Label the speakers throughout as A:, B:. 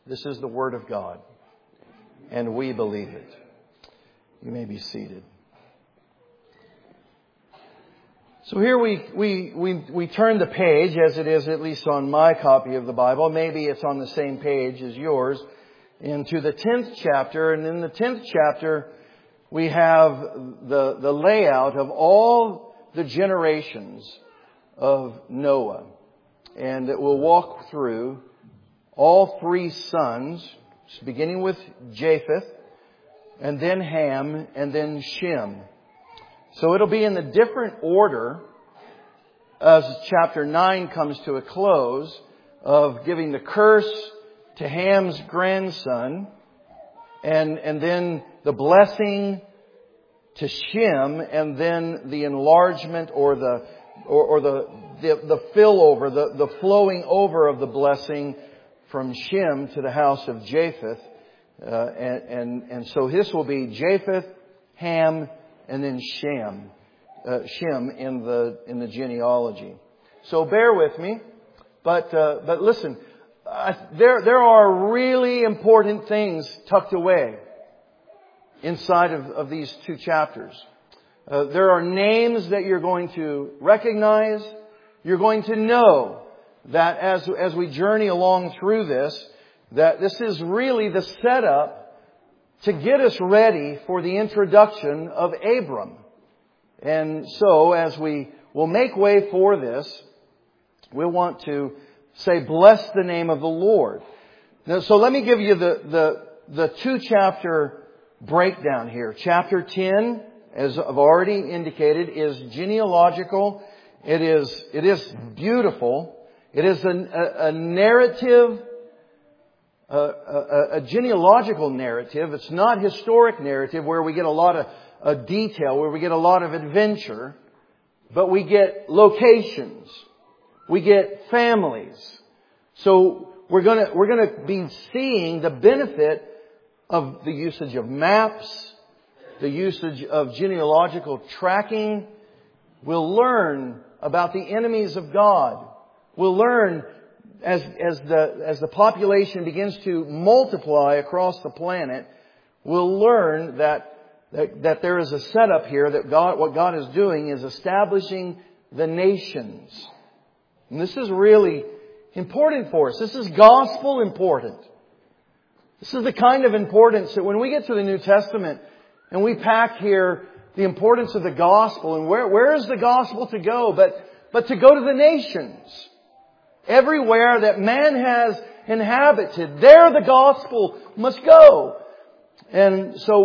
A: This is the Word of God, and we believe it. You may be seated. So here we turn the page, as it is at least on my copy of the Bible. Maybe it's on the same page as yours, into the 10th chapter. And in the 10th chapter, we have the layout of all the generations of Noah. And it will walk through all three sons, beginning with Japheth, and then Ham, and then Shem. So it'll be in the different order as chapter 9 comes to a close of giving the curse to Ham's grandson, and then the blessing to Shem, and then the enlargement or the fill over, the flowing over of the blessing from Shem to the house of Japheth. And so this will be Japheth, Ham, and then Shem in the genealogy. So bear with me, but listen, there are really important things tucked away inside of these two chapters. There are names that you're going to recognize. You're going to know that as we journey along through this, that this is really the setup to get us ready for the introduction of Abram. And so, as we will make way for this, we want to say, bless the name of the Lord. Now, so let me give you the two chapter breakdown here. Chapter 10, as I've already indicated, is genealogical. It is beautiful. It is a narrative, a genealogical narrative. It's not historic narrative where we get a lot of detail, where we get a lot of adventure, but we get locations. We get families. So we're gonna be seeing the benefit of the usage of maps, the usage of genealogical tracking. We'll learn about the enemies of God. We'll learn as the population begins to multiply across the planet, we'll learn that there is a setup here that what God is doing is establishing the nations. And this is really important for us. This is gospel important. This is the kind of importance that when we get to the New Testament and we pack here the importance of the gospel, and where is the gospel to go but to go to the nations. Everywhere that man has inhabited, there the gospel must go. And so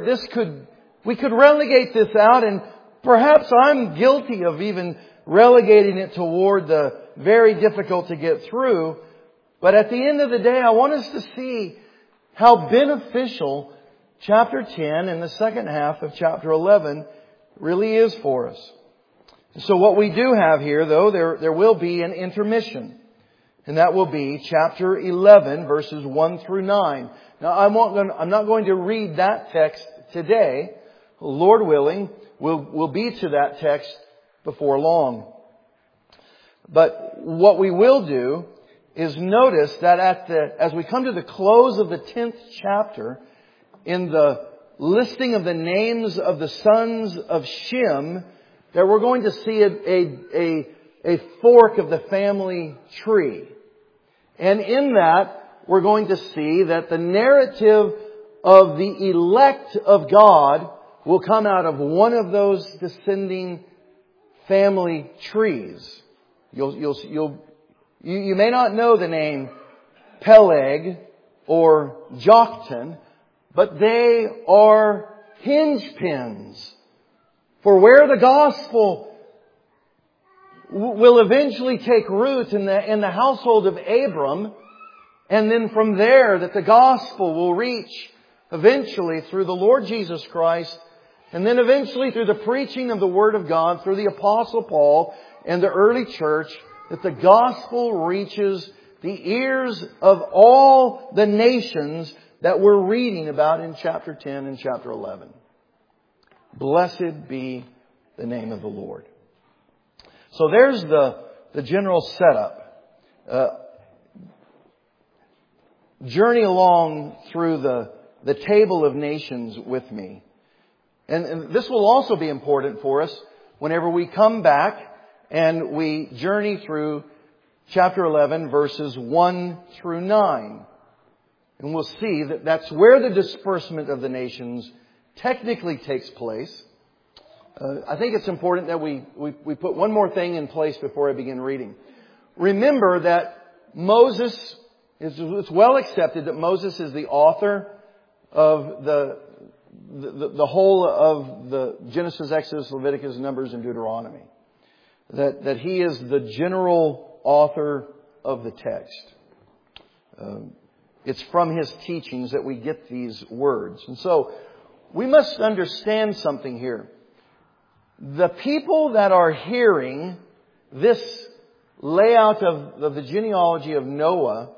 A: we could relegate this out, and perhaps I'm guilty of even relegating it toward the very difficult to get through. But at the end of the day, I want us to see how beneficial chapter 10 and the second half of chapter 11 really is for us. So what we do have here, though, there will be an intermission. And that will be chapter 11, verses 1 through 9. Now, I'm not going to read that text today. Lord willing, we'll be to that text before long. But what we will do is notice that as we come to the close of the 10th chapter, in the listing of the names of the sons of Shem, that we're going to see a fork of the family tree. And in that, we're going to see that the narrative of the elect of God will come out of one of those descending family trees. You may not know the name Peleg or Joktan, but they are hinge pins for where the gospel will eventually take root in the household of Abram, and then from there that the gospel will reach eventually through the Lord Jesus Christ, and then eventually through the preaching of the Word of God through the Apostle Paul and the early church, that the gospel reaches the ears of all the nations that we're reading about in chapter 10 and chapter 11. Blessed be the name of the Lord. So there's the general setup. journey along through the table of nations with me. And this will also be important for us whenever we come back and we journey through chapter 11, verses 1 through 9. And we'll see that that's where the disbursement of the nations technically takes place. I think it's important that we put one more thing in place before I begin reading. Remember that Moses, it's well accepted that Moses is the author of the whole of the Genesis, Exodus, Leviticus, Numbers, and Deuteronomy. That he is the general author of the text. It's from his teachings that we get these words. And so we must understand something here. The people that are hearing this layout of the genealogy of Noah,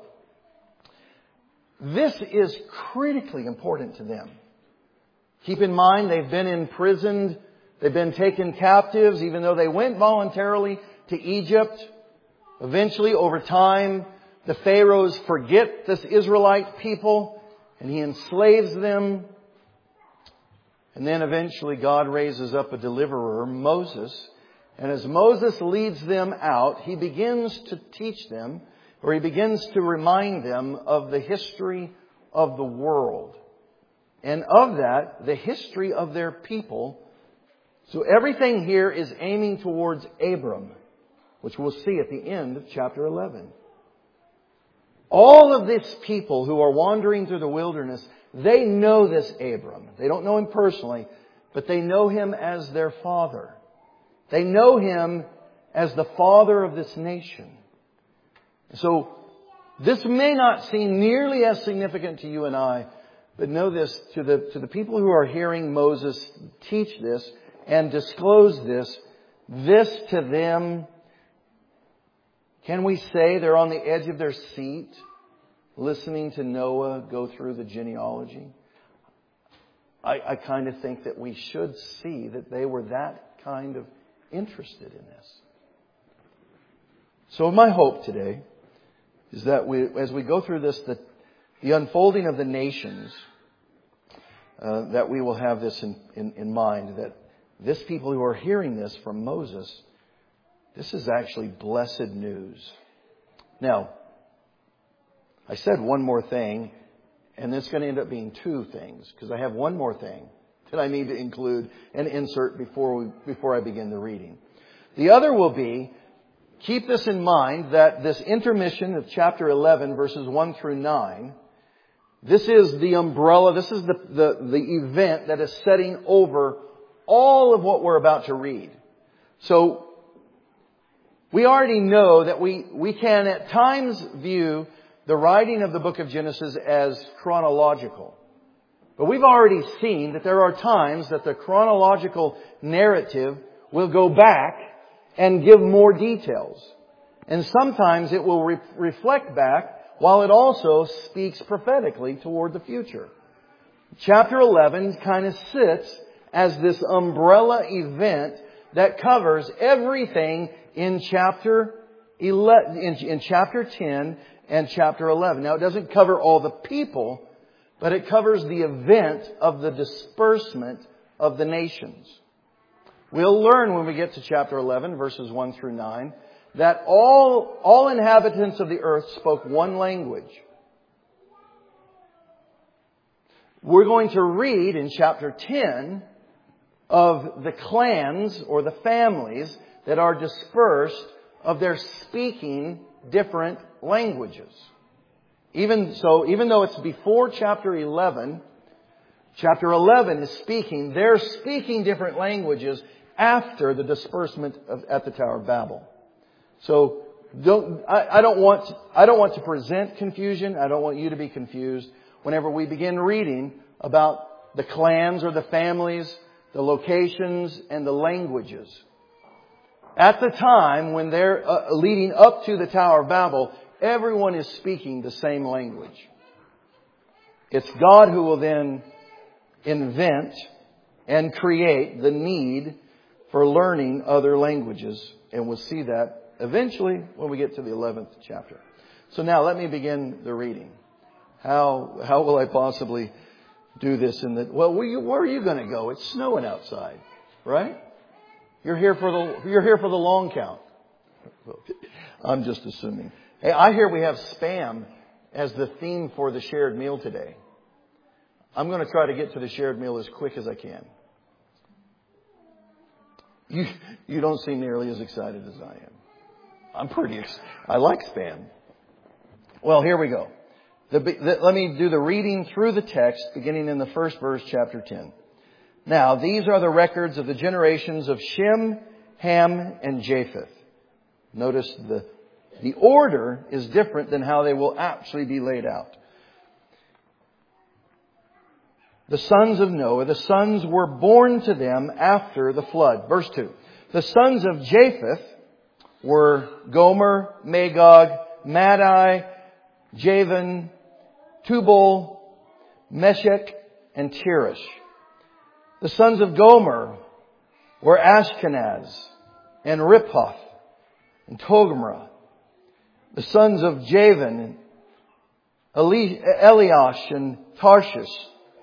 A: this is critically important to them. Keep in mind, they've been imprisoned. They've been taken captives, even though they went voluntarily to Egypt. Eventually, over time, the Pharaohs forget this Israelite people and he enslaves them. And then eventually God raises up a deliverer, Moses. And as Moses leads them out, he begins to teach them, or he begins to remind them of the history of the world. And of that, the history of their people. So everything here is aiming towards Abram, which we'll see at the end of chapter 11. All of these people who are wandering through the wilderness, they know this Abram. They don't know him personally, but they know him as their father. They know him as the father of this nation. So this may not seem nearly as significant to you and I, but know this, to the people who are hearing Moses teach this and disclose this to them, can we say they're on the edge of their seat, listening to Noah go through the genealogy? I kind of think that we should see that they were that kind of interested in this. So my hope today is that as we go through this, the unfolding of the nations, that we will have this in mind, that this people who are hearing this from Moses, this is actually blessed news. Now, I said one more thing, and it's going to end up being two things, because I have one more thing that I need to include and insert before I begin the reading. The other will be, keep this in mind, that this intermission of chapter 11, verses 1 through 9, this is the umbrella, this is the event that is setting over all of what we're about to read. So, we already know that we can at times view the writing of the book of Genesis as chronological. But we've already seen that there are times that the chronological narrative will go back and give more details. And sometimes it will reflect back while it also speaks prophetically toward the future. Chapter 11 kind of sits as this umbrella event that covers everything in chapter 10 and chapter 11. Now, it doesn't cover all the people, but it covers the event of the disbursement of the nations. We'll learn when we get to chapter 11, verses 1 through 9, that all inhabitants of the earth spoke one language. We're going to read in chapter 10 of the clans or the families that are dispersed of their speaking different languages. Even though it's before chapter 11 is speaking, they're speaking different languages after the disbursement at the Tower of Babel. So I don't want to present confusion. I don't want you to be confused whenever we begin reading about the clans or the families, the locations, and the languages. At the time when they're leading up to the Tower of Babel, everyone is speaking the same language. It's God who will then invent and create the need for learning other languages. And we'll see that eventually when we get to the 11th chapter. So now let me begin the reading. How will I possibly do this where are you going to go? It's snowing outside, right? You're here for the long count. I'm just assuming. Hey, I hear we have spam as the theme for the shared meal today. I'm going to try to get to the shared meal as quick as I can. You don't seem nearly as excited as I am. I like spam. Well, here we go. Let me do the reading through the text, beginning in the first verse, chapter 10. Now, these are the records of the generations of Shem, Ham, and Japheth. Notice the order is different than how they will actually be laid out. The sons of Noah, the sons were born to them after the flood. Verse 2. The sons of Japheth were Gomer, Magog, Madai, Javan, Tubal, Meshech, and Tirish. The sons of Gomer were Ashkenaz and Riphath and Togarmah. The sons of Javan, Eliash and Tarshish,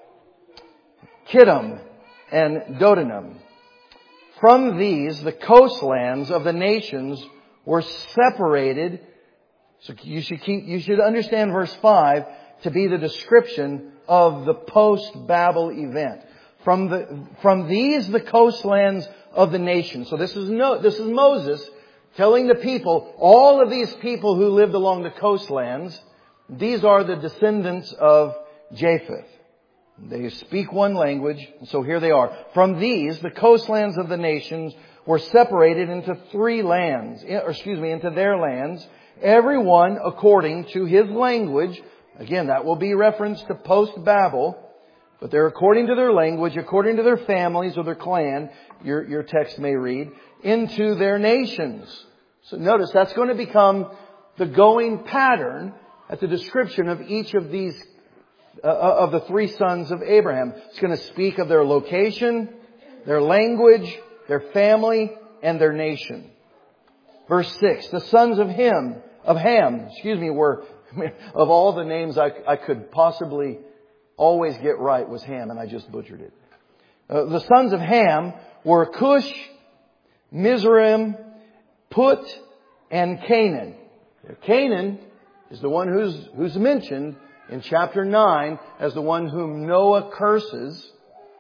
A: Kittim and Dodanim. From these, the coastlands of the nations were separated. So you should understand verse 5 to be the description of the post-Babel event. From these, the coastlands of the nations. So this is Moses telling the people, all of these people who lived along the coastlands, these are the descendants of Japheth. They speak one language, so here they are. From these, the coastlands of the nations were separated into into their lands, everyone according to his language. Again, that will be reference to post-Babel, but they're according to their language, according to their families or their clan, your text may read, into their nations. So notice that's going to become the going pattern at the description of each of these of the three sons of Abraham. It's going to speak of their location, their language, their family, and their nation. Verse 6, the sons of Ham, were, of all the names I could possibly always get right was Ham, and I just butchered it. The sons of Ham were Cush, Mizraim, Put, and Canaan. Canaan is the one who's mentioned in chapter 9 as the one whom Noah curses.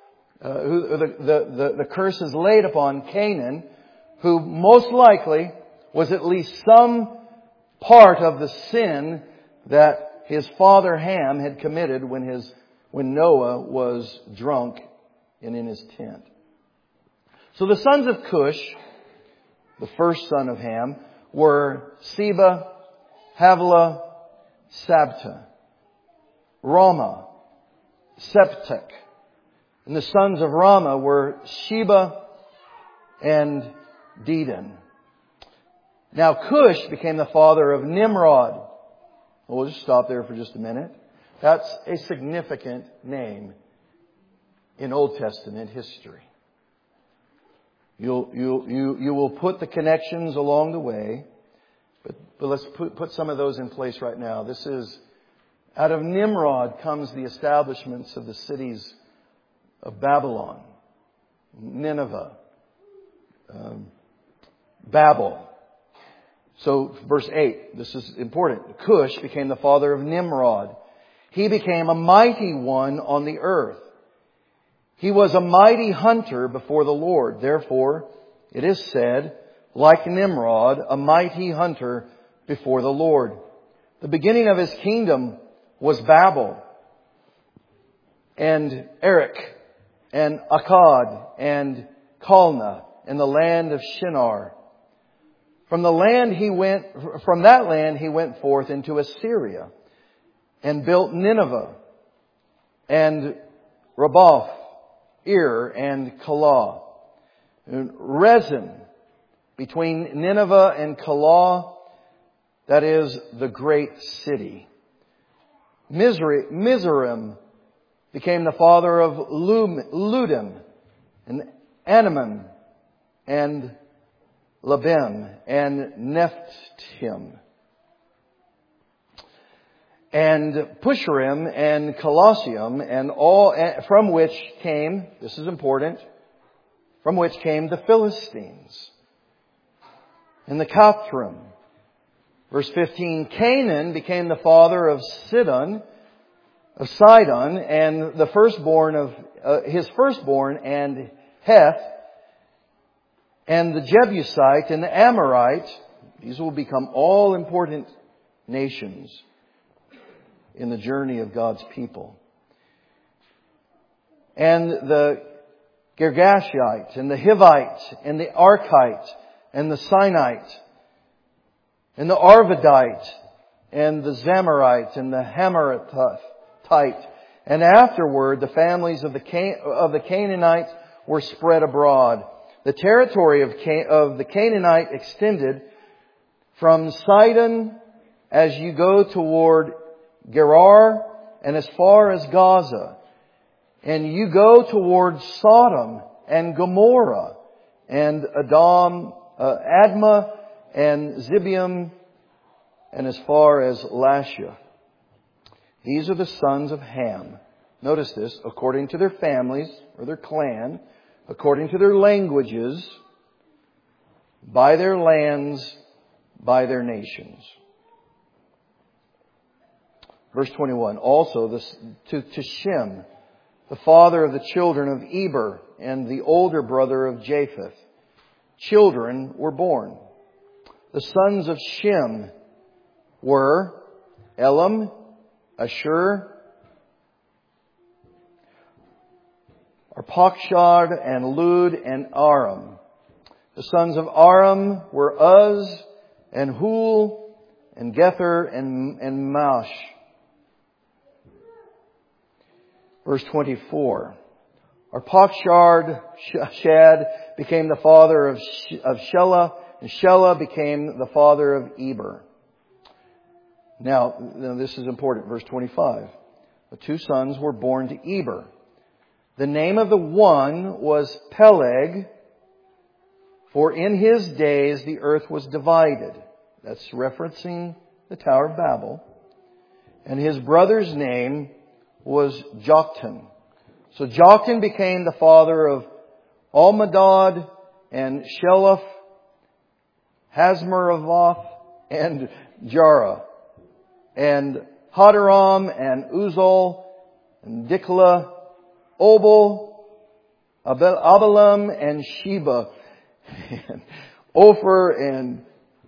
A: The curse is laid upon Canaan, who most likely was at least some part of the sin that his father Ham had committed when Noah was drunk and in his tent. So the sons of Cush, the first son of Ham, were Seba, Havilah, Sabta, Ramah, Septek. And the sons of Ramah were Sheba and Dedan. Now Cush became the father of Nimrod. We'll just stop there for just a minute. That's a significant name in Old Testament history. You will put the connections along the way, but let's put some of those in place right now. This is, out of Nimrod comes the establishments of the cities of Babylon, Nineveh, Babel. So verse 8, this is important. Cush became the father of Nimrod. He became a mighty one on the earth. He was a mighty hunter before the Lord. Therefore, it is said, like Nimrod, a mighty hunter before the Lord. The beginning of his kingdom was Babel, and Erech, and Akkad, and Calneh, in the land of Shinar. From that land he went forth into Assyria, and built Nineveh, and Rabbah, Ir, and Calah. Rezin, between Nineveh and Calah, that is the great city. Mizraim became the father of Ludim, and Anamim, and Labim, and Nephtim. and Pusharim and Colosseum, and all from which came, this is important, from which came the Philistines and the Caphrim. Verse 15, Canaan became the father of Sidon, and the firstborn of his firstborn, and Heth, and the Jebusite and the Amorite. These will become all important nations in the journey of God's people. And the Girgashite, and the Hivite, and the Arkite, and the Sinite, and the Arvadite, and the Zamorite, and the Hamaratite. And afterward, the families of the Canaanites were spread abroad. The territory of the Canaanite extended from Sidon as you go toward Gerar and as far as Gaza. And you go towards Sodom and Gomorrah and Admah and Zibium and as far as Lasha. These are the sons of Ham. Notice this, according to their families or their clan, according to their languages, by their lands, by their nations. Verse 21, also to Shem, the father of the children of Eber and the older brother of Japheth. Children were born. The sons of Shem were Elam, Ashur, Arpachshad, and Lud, and Aram. The sons of Aram were Uz, and Hul, and Gether, and Mash. Verse 24. Arpachshad became the father of Shelah, and Shelah became the father of Eber. Now, this is important. Verse 25. The two sons were born to Eber. The name of the one was Peleg, for in his days the earth was divided. That's referencing the Tower of Babel. And his brother's name was Joktan. So Joktan became the father of Almadad and Sheleph, Hazmaravoth, and Jarah, and Hadaram, and Uzal, and Diklah, Obal, Abilam, and Sheba, and Ophir, and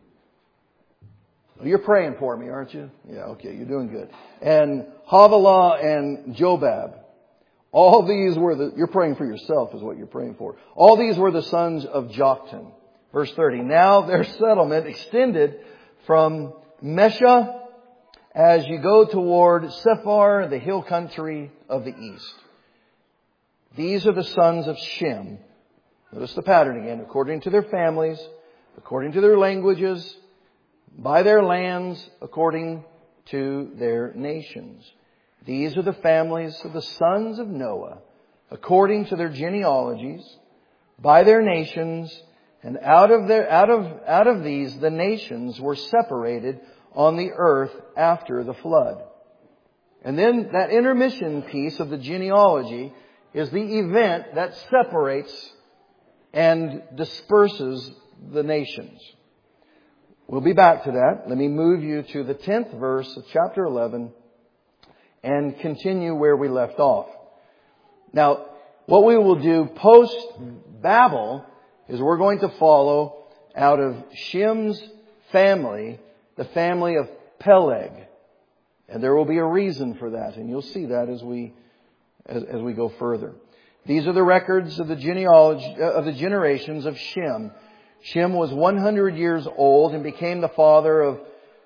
A: you're praying for me, aren't you? Yeah, okay, you're doing good. And Havilah and Jobab. All these were you're praying for yourself is what you're praying for. All these were the sons of Joktan. Verse 30. Now their settlement extended from Mesha as you go toward Sephar, the hill country of the east. These are the sons of Shem. Notice the pattern again. According to their families, according to their languages, by their lands, according to their nations. These are the families of the sons of Noah, according to their genealogies, by their nations, and out of these the nations were separated on the earth after the flood. And then that intermission piece of the genealogy is the event that separates and disperses the nations. We'll be back to that. Let me move you to the 10th verse of chapter 11 and continue where we left off. Now, what we will do post-Babel is we're going to follow out of Shem's family, the family of Peleg. And there will be a reason for that, and you'll see that as we go further. These are the records of the genealogy of the generations of Shem. Shem was 100 years old and became the father of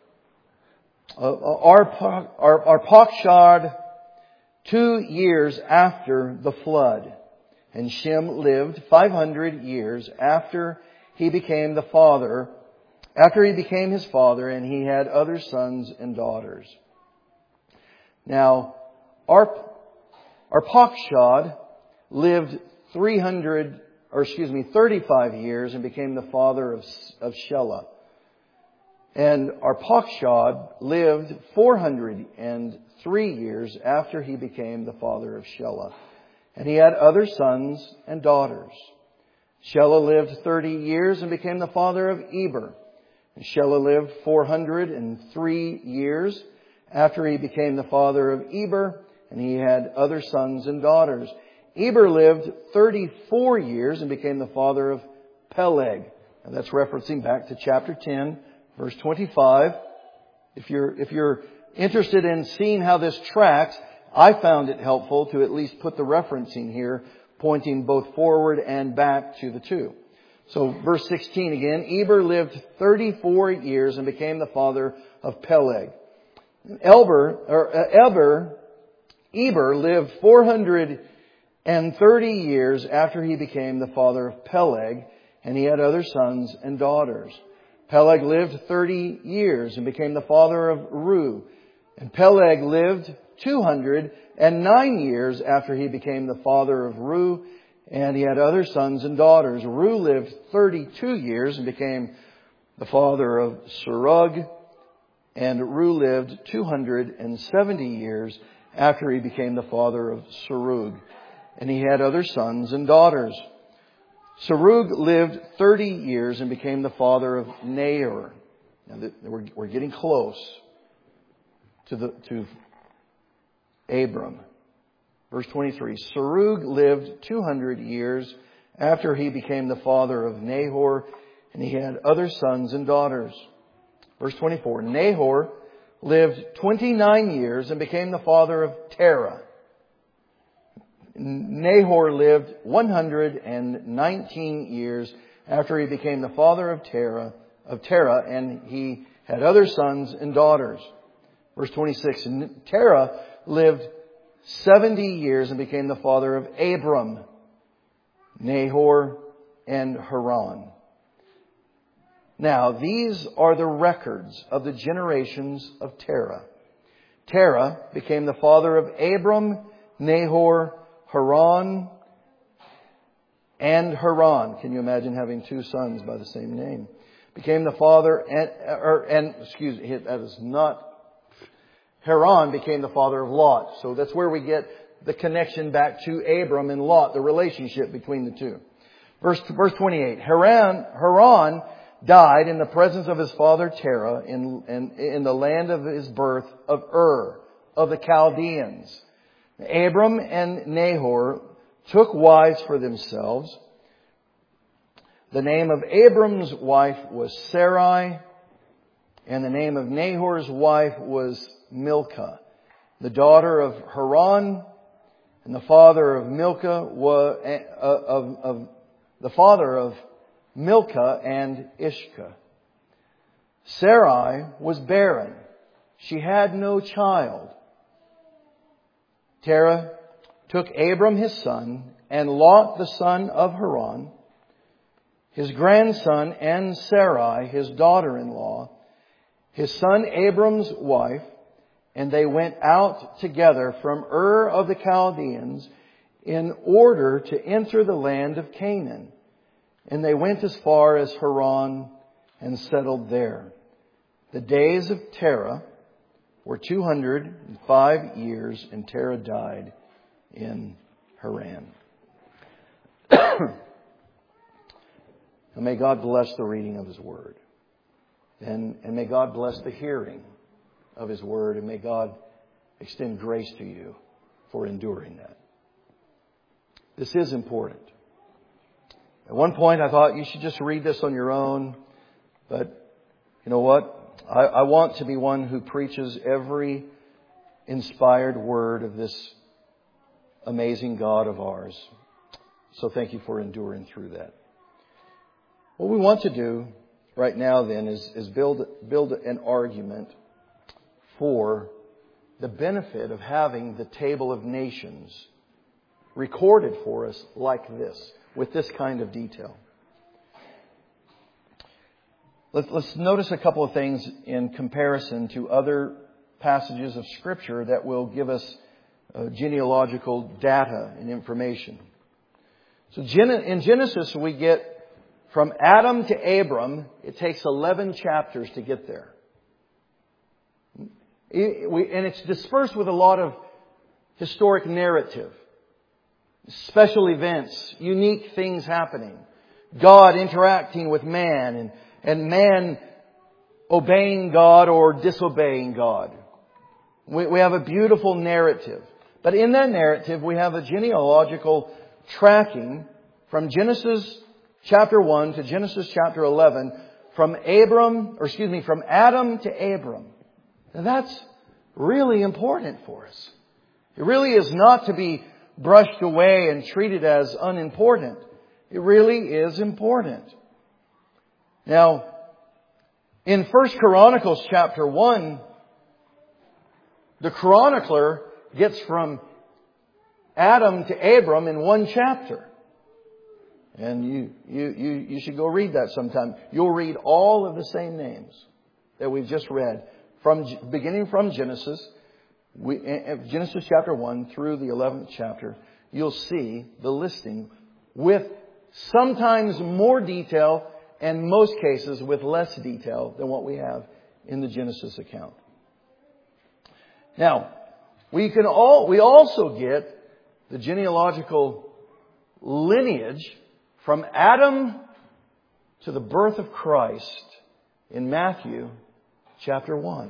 A: Arpachshad 2 years after the flood. And Shem lived 500 years after he became his father, and he had other sons and daughters. Now, Arpachshad lived 35 years and became the father of Shelah. And Arpachshad lived 403 years after he became the father of Shelah. And he had other sons and daughters. Shelah lived 30 years and became the father of Eber. And Shelah lived 403 years after he became the father of Eber. And he had other sons and daughters. Eber lived 34 years and became the father of Peleg. And that's referencing back to chapter 10, verse 25. If you're interested in seeing how this tracks, I found it helpful to at least put the referencing here, pointing both forward and back to the two. So verse 16 again, Eber lived 34 years and became the father of Peleg. Eber lived 430 years after he became the father of Peleg, and he had other sons and daughters. Peleg lived 30 years and became the father of Reu. And Peleg lived 209 years after he became the father of Reu, and he had other sons and daughters. Reu lived 32 years and became the father of Serug, and Reu lived 270 years after he became the father of Serug, and he had other sons and daughters. Serug lived 30 years and became the father of Nahor. Now we're getting close to Abram. Verse 23. Serug lived 200 years after he became the father of Nahor, and he had other sons and daughters. Verse 24. Nahor lived 29 years and became the father of Terah. Nahor lived 119 years after he became the father of Terah, and he had other sons and daughters. Verse 26, Terah lived 70 years and became the father of Abram, Nahor, and Haran. Now, these are the records of the generations of Terah. Terah became the father of Abram, Nahor, Haran, and Haran. Can you imagine having two sons by the same name? Became the father, Haran became the father of Lot. So that's where we get the connection back to Abram and Lot, the relationship between the two. Verse 28. Haran died in the presence of his father Terah in the land of his birth of Ur, of the Chaldeans. Abram and Nahor took wives for themselves. The name of Abram's wife was Sarai, and the name of Nahor's wife was Milcah, the daughter of Haran, and the father of Milcah and Ishkah. Sarai was barren; she had no child. Terah took Abram his son, and Lot the son of Haran, his grandson, and Sarai his daughter-in-law, his son Abram's wife, and they went out together from Ur of the Chaldeans in order to enter the land of Canaan. And they went as far as Haran and settled there. The days of Terah were 205 years, and Terah died in Haran. And may God bless the reading of His Word. And may God bless the hearing of His Word. And may God extend grace to you for enduring that. This is important. At one point I thought you should just read this on your own. But you know what? I want to be one who preaches every inspired word of this amazing God of ours. So thank you for enduring through that. What we want to do right now then is build an argument for the benefit of having the Table of Nations recorded for us like this, with this kind of detail. Let's notice a couple of things in comparison to other passages of Scripture that will give us genealogical data and information. So in Genesis we get from Adam to Abram, it takes 11 chapters to get there. And it's dispersed with a lot of historic narrative. Special events, unique things happening. God interacting with man and man obeying God or disobeying God. We have a beautiful narrative. But in that narrative, we have a genealogical tracking from Genesis chapter 1 to Genesis chapter 11, from Adam to Abram. Now that's really important for us. It really is not to be brushed away and treated as unimportant. It really is important. Now, in 1 Chronicles chapter 1, the chronicler gets from Adam to Abram in one chapter. And you should go read that sometime. You'll read all of the same names that we've just read, beginning from Genesis chapter 1 through the 11th chapter. You'll see the listing with sometimes more detail and most cases with less detail than what we have in the Genesis account. Now, we also get the genealogical lineage from Adam to the birth of Christ in Matthew chapter 1.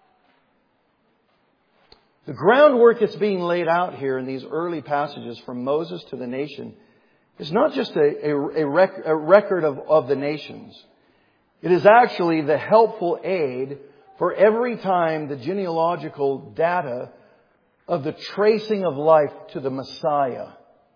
A: The groundwork that's being laid out here in these early passages from Moses to the nation is not just a record of the nations. It is actually the helpful aid for every time the genealogical data of the tracing of life to the Messiah.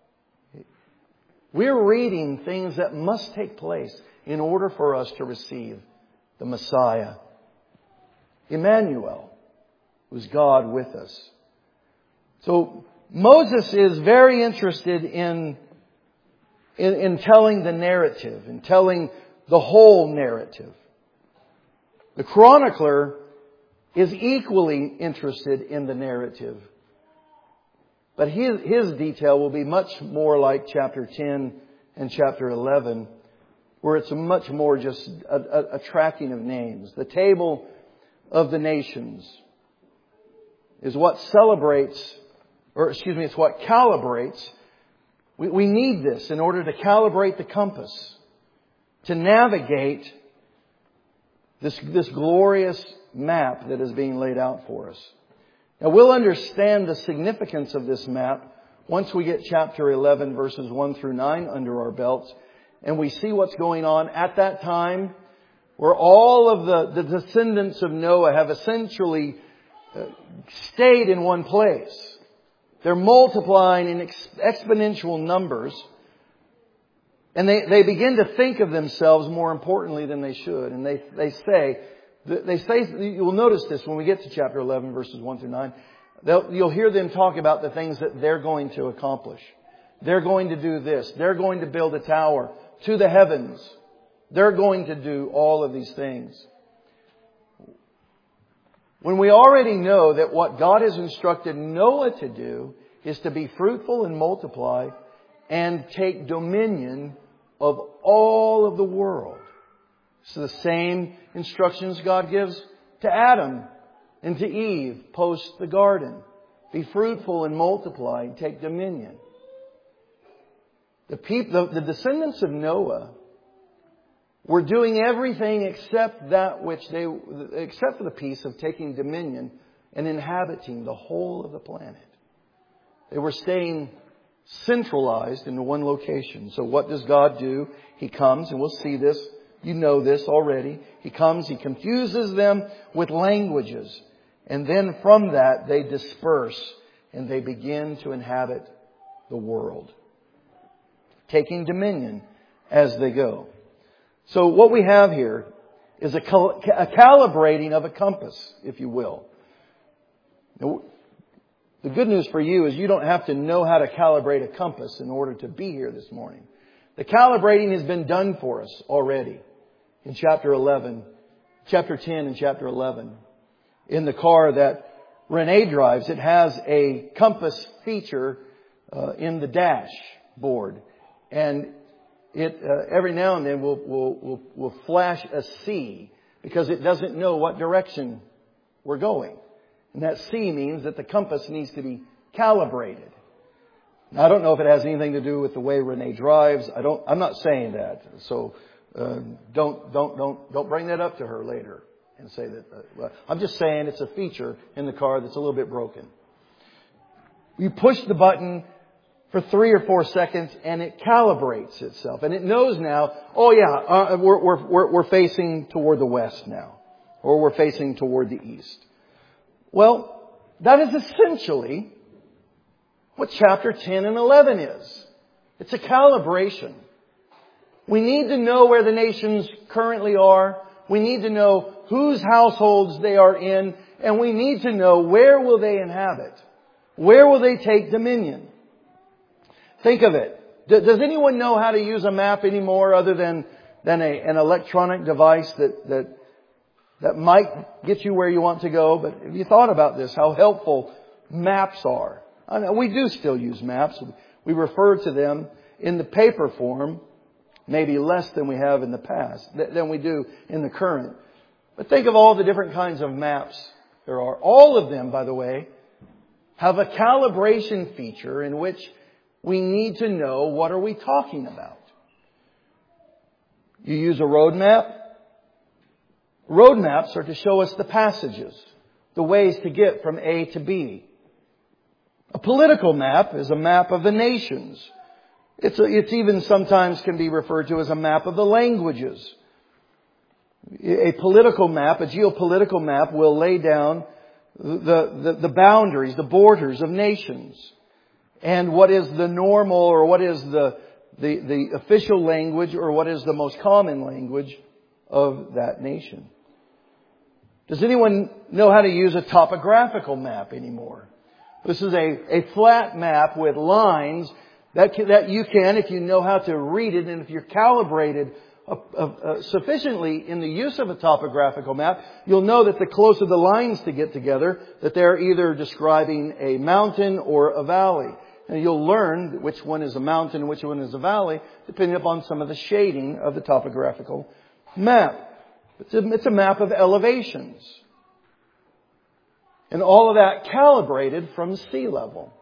A: We're reading things that must take place in order for us to receive the Messiah. Emmanuel, who's God with us. So Moses is very interested in telling the narrative, in telling the whole narrative. The chronicler is equally interested in the narrative. But his detail will be much more like chapter 10 and chapter 11, where it's much more just a tracking of names. The table of the nations is what it's what calibrates. We need this in order to calibrate the compass, to navigate this glorious map that is being laid out for us. Now, we'll understand the significance of this map once we get chapter 11, verses 1 through 9 under our belts, and we see what's going on at that time, where all of the descendants of Noah have essentially stayed in one place. They're multiplying in exponential numbers, and they begin to think of themselves more importantly than they should. And they say, you'll notice this when we get to chapter 11, verses 1 through 9. You'll hear them talk about the things that they're going to accomplish. They're going to do this. They're going to build a tower to the heavens. They're going to do all of these things. When we already know that what God has instructed Noah to do is to be fruitful and multiply and take dominion of all of the world. It's the same instructions God gives to Adam and to Eve post the garden. Be fruitful and multiply and take dominion. The descendants of Noah were doing everything except for the piece of taking dominion and inhabiting the whole of the planet. They were staying centralized in one location. So what does God do? He comes, and we'll see this. You know this already. He comes, He confuses them with languages. And then from that, they disperse and they begin to inhabit the world, taking dominion as they go. So what we have here is a calibrating of a compass, if you will. Now, the good news for you is you don't have to know how to calibrate a compass in order to be here this morning. The calibrating has been done for us already in chapter 10 and chapter 11. In the car that Renee drives, it has a compass feature in the dashboard. And every now and then will flash a C because it doesn't know what direction we're going. And that C means that the compass needs to be calibrated. Now, I don't know if it has anything to do with the way Renee drives. I'm not saying that. So don't bring that up to her later and say that. I'm just saying it's a feature in the car that's a little bit broken. You push the button for 3 or 4 seconds and it calibrates itself, and it knows now. Oh yeah, we're facing toward the west now, or we're facing toward the east. Well, that is essentially what chapter 10 and 11 is. It's a calibration. We need to know where the nations currently are. We need to know whose households they are in. And we need to know where will they inhabit. Where will they take dominion? Think of it. Does anyone know how to use a map anymore other than an electronic device that might get you where you want to go? But have you thought about this, how helpful maps are? I know we do still use maps. We refer to them in the paper form, maybe less than we have in the past, than we do in the current. But think of all the different kinds of maps there are. All of them, by the way, have a calibration feature in which we need to know what are we talking about. You use a road map. Road maps are to show us the passages, the ways to get from A to B. A political map is a map of the nations. It's even sometimes can be referred to as a map of the languages. A political map, a geopolitical map, will lay down the boundaries, the borders of nations, and what is the normal, or what is the official language, or what is the most common language of that nation. Does anyone know how to use a topographical map anymore? This is a flat map with lines that you can, if you know how to read it, and if you're calibrated sufficiently in the use of a topographical map, you'll know that the closer the lines to get together, that they're either describing a mountain or a valley. And you'll learn which one is a mountain and which one is a valley, depending upon some of the shading of the topographical map. It's a map of elevations. And all of that calibrated from sea level.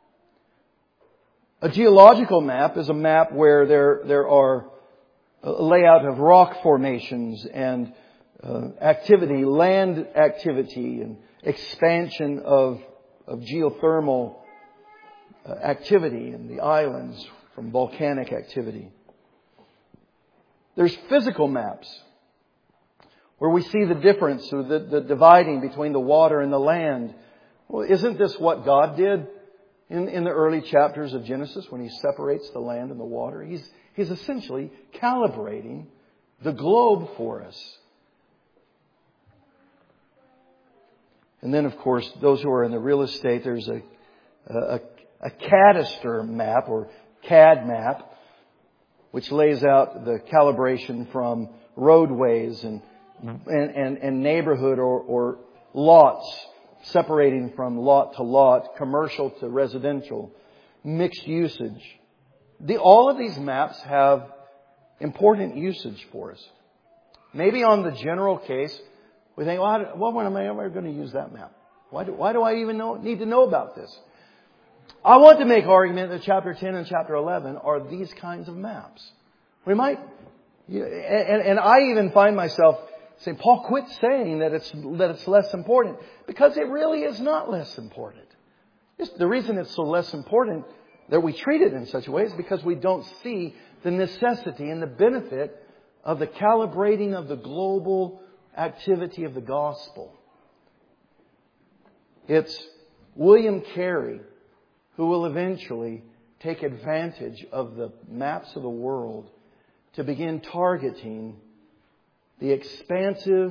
A: A geological map is a map where there are a layout of rock formations and activity, land activity, and expansion of geothermal activity in the islands from volcanic activity. There's physical maps where we see the difference, or the dividing between the water and the land. Well, isn't this what God did in the early chapters of Genesis when He separates the land and the water? He's essentially calibrating the globe for us. And then, of course, those who are in the real estate, there's a cadaster map, or CAD map, which lays out the calibration from roadways and neighborhood or lots, separating from lot to lot, commercial to residential, mixed usage. All of these maps have important usage for us. Maybe on the general case, we think, well, when am I ever going to use that map? Why do I even need to know about this? I want to make argument that chapter 10 and chapter 11 are these kinds of maps. We might, and I even find myself saying, Paul, quit saying that it's less important, because it really is not less important. The reason it's so less important that we treat it in such a way is because we don't see the necessity and the benefit of the calibrating of the global activity of the gospel. It's William Carey who will eventually take advantage of the maps of the world to begin targeting the expansive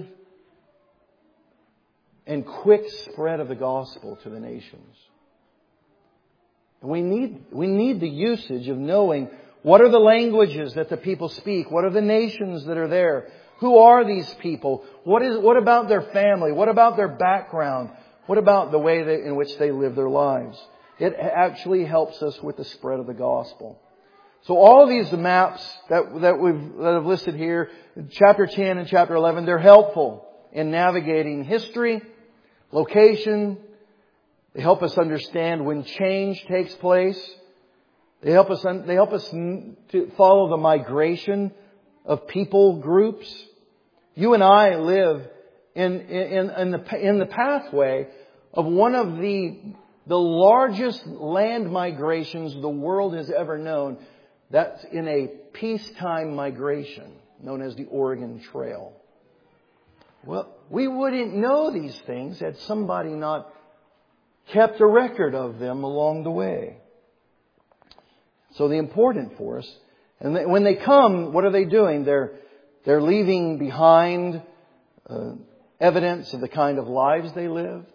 A: and quick spread of the gospel to the nations. And we need the usage of knowing what are the languages that the people speak, what are the nations that are there, who are these people, what about their family, what about their background, what about the way in which they live their lives. It actually helps us with the spread of the gospel. So all of these maps that I've listed here, chapter 10 and chapter 11, they're helpful in navigating history, location. They help us understand when change takes place. They help us to follow the migration of people groups. You and I live in the pathway of one of the largest land migrations the world has ever known. That's in a peacetime migration known as the Oregon Trail. Well, we wouldn't know these things had somebody not kept a record of them along the way. So they're important for us. And when they come, what are they doing? They're leaving behind evidence of the kind of lives they lived.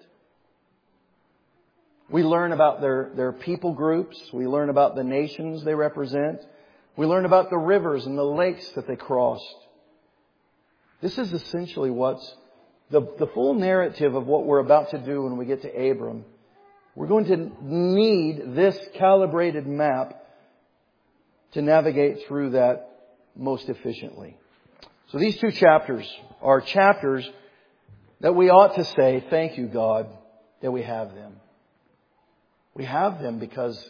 A: We learn about their people groups. We learn about the nations they represent. We learn about the rivers and the lakes that they crossed. This is essentially what's the full narrative of what we're about to do when we get to Abram. We're going to need this calibrated map to navigate through that most efficiently. So these two chapters are chapters that we ought to say, thank you, God, that we have them. We have them because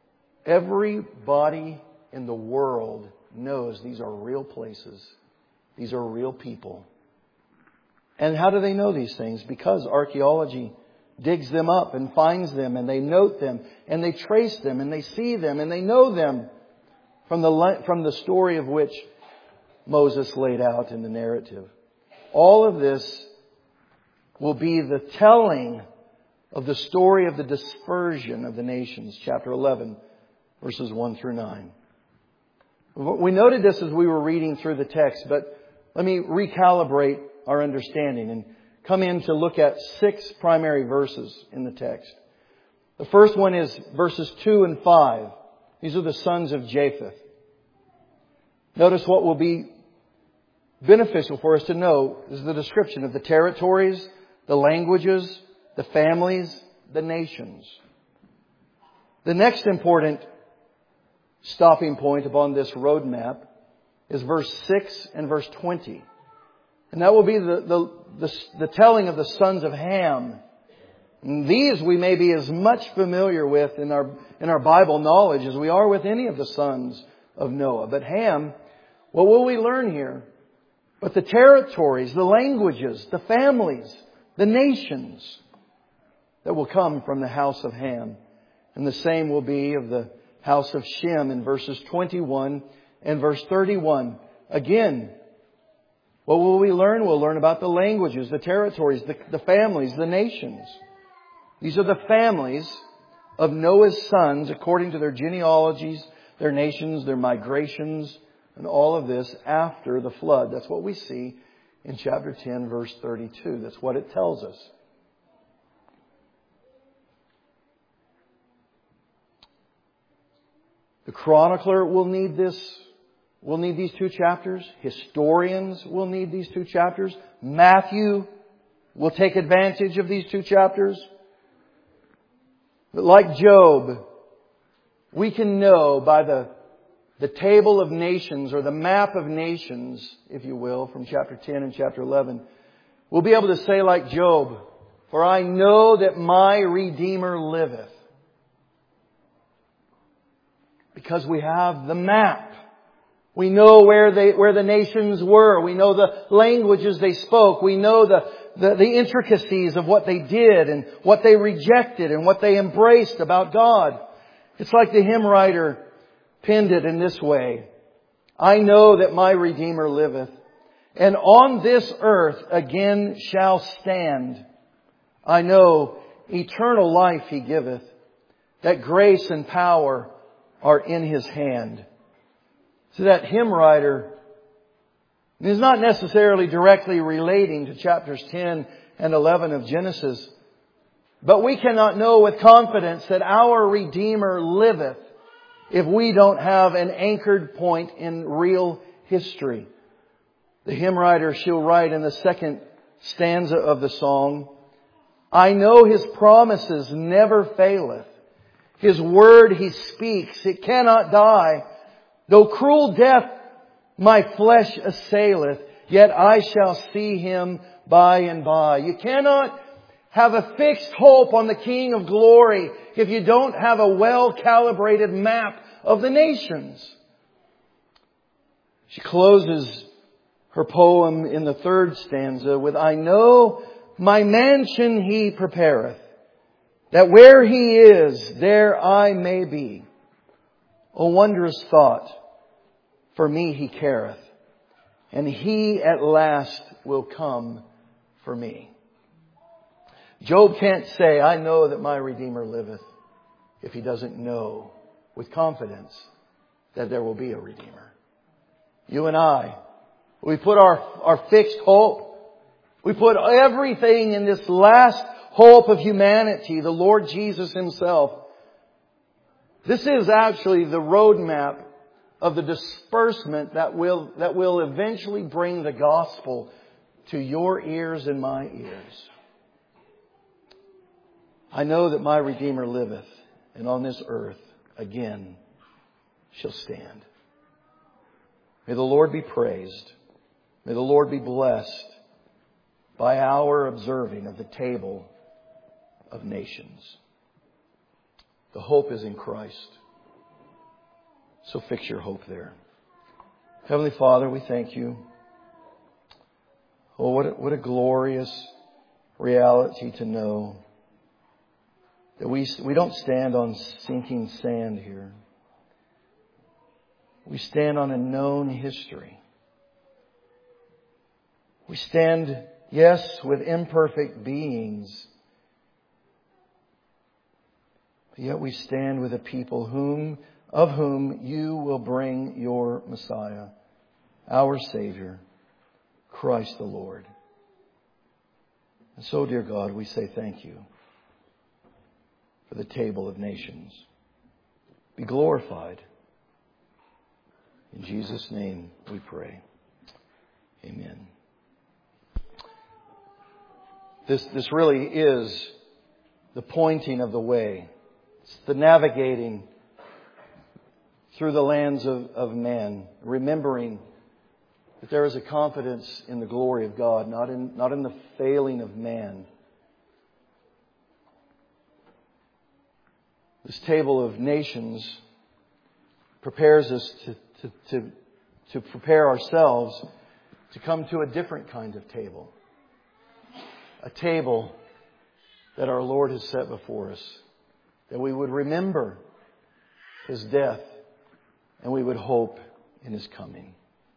A: everybody in the world knows these are real places. These are real people. And how do they know these things? Because archaeology digs them up and finds them, and they note them, and they trace them, and they see them, and they know them from the story of which Moses laid out in the narrative. All of this will be the telling of the story of the dispersion of the nations, chapter 11, verses 1 through 9. We noted this as we were reading through the text, but let me recalibrate our understanding and come in to look at 6 primary verses in the text. The first one is verses 2 and 5. These are the sons of Japheth. Notice what will be beneficial for us to know is the description of the territories, the languages, the families, the nations. The next important stopping point upon this roadmap is verse 6 and verse 20. And that will be the telling of the sons of Ham. And these we may be as much familiar with in our Bible knowledge as we are with any of the sons of Noah. But Ham, what will we learn here? But the territories, the languages, the families, the nations that will come from the house of Ham. And the same will be of the house of Shem in verses 21 and verse 31. Again, what will we learn? We'll learn about the languages, the territories, the families, the nations. These are the families of Noah's sons according to their genealogies, their nations, their migrations, and all of this after the flood. That's what we see in chapter 10, verse 32. That's what it tells us. The chronicler will need this. We'll need these 2 chapters. Historians will need these 2 chapters. Matthew will take advantage of these 2 chapters. But like Job, we can know by the table of nations or the map of nations, if you will, from chapter 10 and chapter 11. We'll be able to say like Job, for I know that my Redeemer liveth. Because we have the map. We know where the nations were. We know the languages they spoke. We know the intricacies of what they did and what they rejected and what they embraced about God. It's like the hymn writer penned it in this way. I know that my Redeemer liveth, and on this earth again shall stand. I know eternal life He giveth, that grace and power are in His hand. So that hymn writer is not necessarily directly relating to chapters 10 and 11 of Genesis. But we cannot know with confidence that our Redeemer liveth if we don't have an anchored point in real history. The hymn writer, she'll write in the second stanza of the song, I know His promises never faileth. His word He speaks, it cannot die. Though cruel death my flesh assaileth, yet I shall see Him by and by. You cannot have a fixed hope on the King of Glory if you don't have a well-calibrated map of the nations. She closes her poem in the third stanza with, I know my mansion He prepareth, that where He is, there I may be. O wondrous thought, for me He careth, and He at last will come for me. Job can't say, I know that my Redeemer liveth, if he doesn't know with confidence that there will be a Redeemer. You and I, we put our fixed hope, we put everything in this last hope of humanity, the Lord Jesus Himself. This is actually the roadmap of the disbursement that will eventually bring the gospel to your ears and my ears. I know that my Redeemer liveth, and on this earth again shall stand. May the Lord be praised. May the Lord be blessed by our observing of the table of nations. The hope is in Christ. So fix your hope there. Heavenly Father, we thank You. Oh, what a glorious reality to know that we don't stand on sinking sand here. We stand on a known history. We stand, yes, with imperfect beings, but yet we stand with a people of whom You will bring Your Messiah, our Savior, Christ the Lord. And so, dear God, we say thank You for the table of nations. Be glorified. In Jesus' name we pray. Amen. This really is the pointing of the way. It's the navigating through the lands of man, remembering that there is a confidence in the glory of God, not in the failing of man. This table of nations prepares us to prepare ourselves to come to a different kind of table. A table that our Lord has set before us. That we would remember His death and we would hope in His coming.